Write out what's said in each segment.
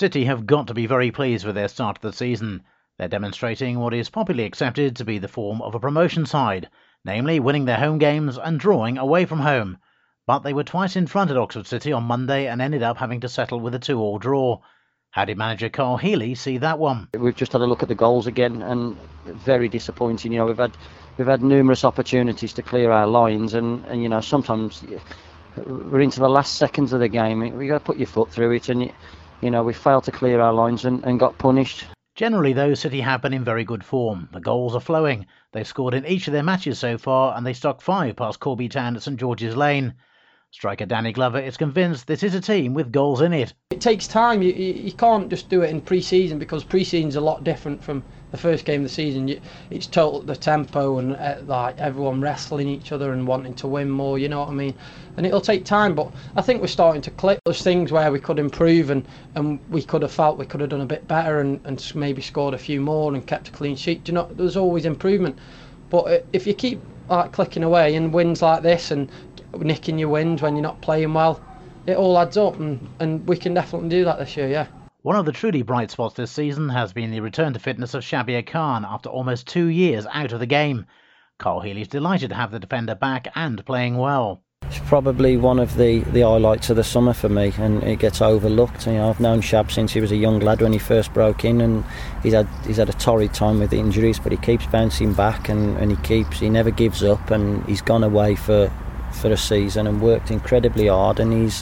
City have got to be very pleased with their start to the season. They're demonstrating what is popularly accepted to be the form of a promotion side, namely winning their home games and drawing away from home. But they were twice in front at Oxford City on Monday and ended up having to settle with a 2-2 draw. How did manager Carl Healey see that one? We've just had a look at the goals again, and very disappointing. We've had numerous opportunities to clear our lines, and sometimes we're into the last seconds of the game. We've got to put your foot through it, and we failed to clear our lines and got punished. Generally, though, City have been in very good form. The goals are flowing. They've scored in each of their matches so far, and they stuck 5 past Corby Town at St George's Lane. Striker Danny Glover is convinced this is a team with goals in it. It takes time. You can't just do it in pre-season, because pre-season's a lot different from the first game of the season. It's total the tempo and like everyone wrestling each other and wanting to win more, you know what I mean? And it'll take time, but I think we're starting to click. There's things where we could improve and we could have felt we could have done a bit better and maybe scored a few more and kept a clean sheet. There's always improvement. But if you keep clicking away and wins like this and nicking your wins when you're not playing well, it all adds up, and we can definitely do that this year, yeah. One of the truly bright spots this season has been the return to fitness of Shabir Khan after almost 2 years out of the game. Carl Healey's delighted to have the defender back and playing well. It's probably one of the highlights of the summer for me, and it gets overlooked. I've known Shab since he was a young lad when he first broke in, and he's had a torrid time with injuries, but he keeps bouncing back and he never gives up, and he's gone away for a season and worked incredibly hard, and he's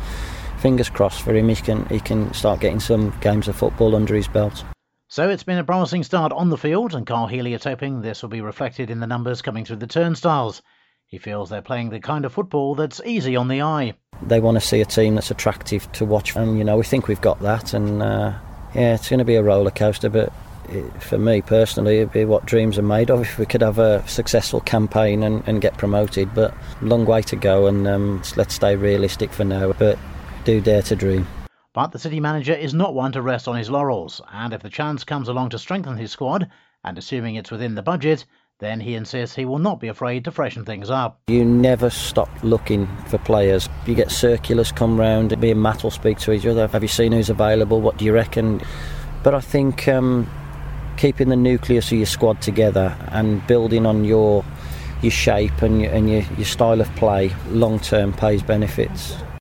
fingers crossed for him, he can start getting some games of football under his belt. So it's been a promising start on the field, and Carl Healey is hoping this will be reflected in the numbers coming through the turnstiles. He feels they're playing the kind of football that's easy on the eye. They want to see a team that's attractive to watch, and we think we've got that, and it's going to be a roller coaster, but for me personally, it'd be what dreams are made of if we could have a successful campaign and get promoted. But long way to go, and let's stay realistic for now, but do dare to dream. But the City manager is not one to rest on his laurels, and if the chance comes along to strengthen his squad, and assuming it's within the budget, then he insists he will not be afraid to freshen things up. You never stop looking for players. You get circulars come round, me and Matt will speak to each other. Have you seen who's available? What do you reckon? But I think keeping the nucleus of your squad together and building on your shape and your style of play long term pays benefits.